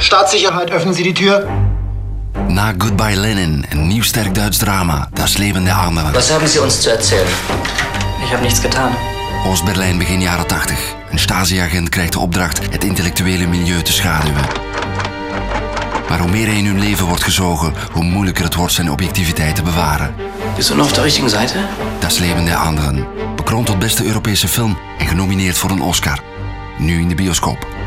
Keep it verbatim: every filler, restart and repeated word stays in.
Staatssicherheit, öffnen Sie die Tür. Na Goodbye Lenin, een nieuw sterk Duits drama, Das Leben der Anderen. Was haben Sie uns zu erzählen? Ich habe nichts getan. Oost-Berlijn begin jaren tachtig. Een Stasi-agent krijgt de opdracht het intellectuele milieu te schaduwen. Maar hoe meer hij in hun leven wordt gezogen, hoe moeilijker het wordt zijn objectiviteit te bewaren. Bist du noch auf der richtigen Seite? Das Leben der Anderen. Bekroond tot beste Europese film en genomineerd voor een Oscar. Nu in de bioscoop.